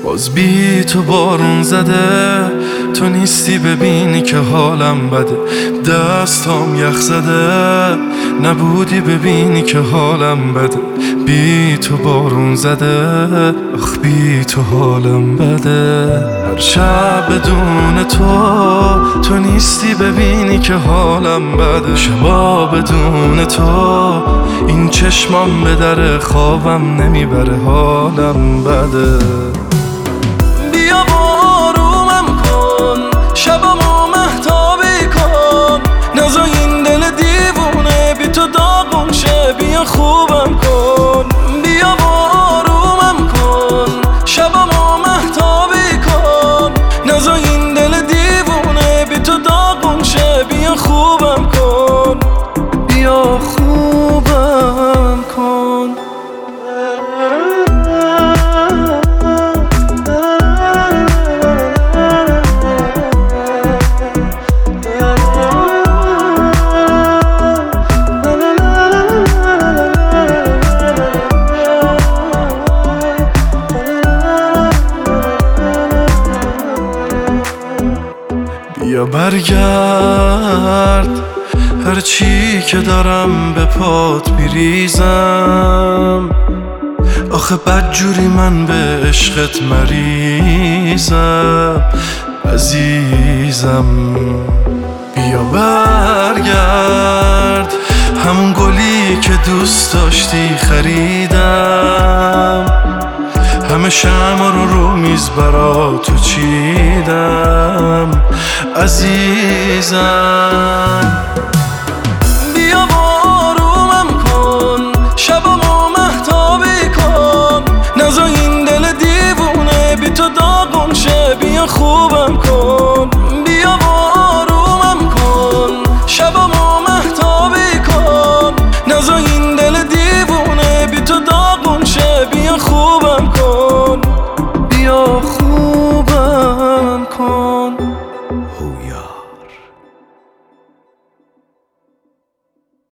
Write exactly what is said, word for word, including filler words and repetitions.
باز بی تو بارون زده، تو نیستی ببینی که حالم بده. دستام یخ زده، نبودی ببینی که حالم بده. بی تو بارون زده، آخ بی تو حالم بده. هر شب بدون تو، تو نیستی ببینی که حالم بده. شبا بدون تو، این چشمام به در خوابم نمیبره، حالم بده. بیا آرومم کن، شبامو مهتابی کن، نزا این دل دیوونه بی تو داغون شه. بیا خوبم کن، بیا آرومم کن، شبامو مهتابی کن، نزا این دل دیوونه بی تو داغون شه. بیا خوبم کن، بیا خوبم کن. بیا برگرد، هرچی که دارم به پات میریزم. آخه بدجوری من به عشقت مریضم عزیزم. بیا برگرد، همون گلی که دوست داشتی خریدم. همه شمع رو رو میز برا تو چیدم عزیزم.